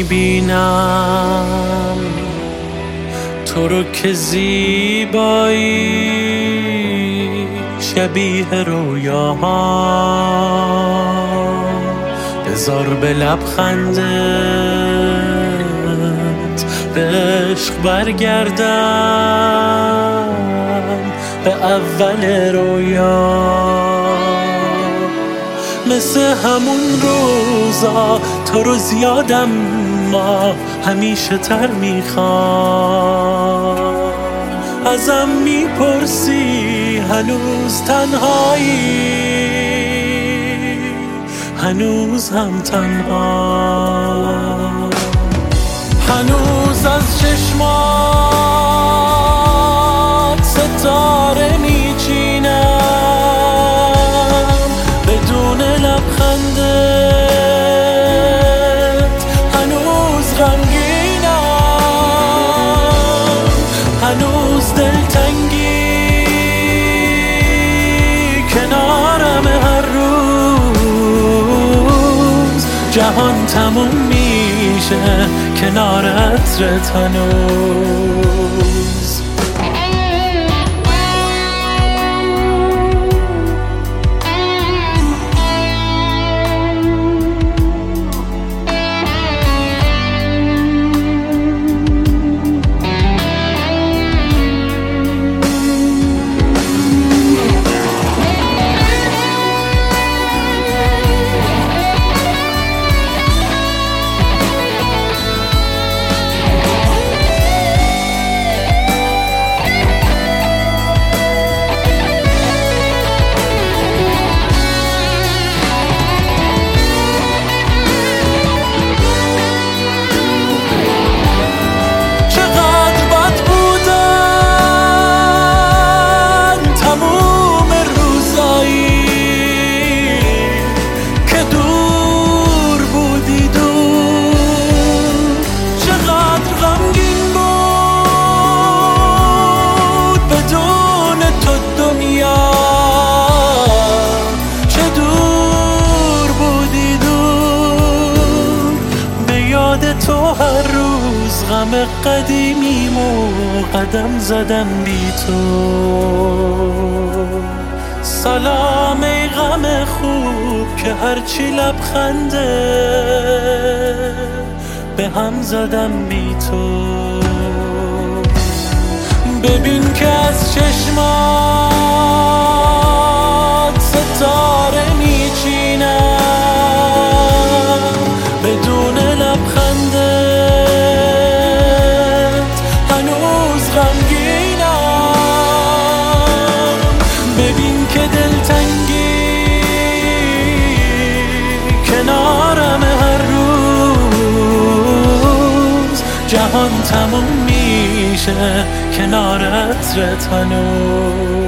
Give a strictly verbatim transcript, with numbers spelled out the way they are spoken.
میبینم تو رو که زیبایی شبیه رویاها، بذار به لبخندت به عشق برگردم به اول رویا. مثل همون روزا تو رو زیادم ما همیشه تر میخوام، ازم میپرسی هنوز تنهایی، هنوز هم تنها، هنوز از چشمات ستاره میچینم بدون لبخندت، هنوز غمگینم، هنوز دلتنگی کنارم هر روز، جهان تموم میشه کنار عطرت هنوز. تو هر روز غم قدیمیمو قدم زدم بی تو، سلام ای غم خوب که هرچی لبخنده به هم زدم بی تو. ببین که از چشمات ستاره میچینم بدون لبخندت، هنوز غمگینم، ببین که دلتنگی کنارم هر روز، جهان تموم میشه کنار عطرت هنوز.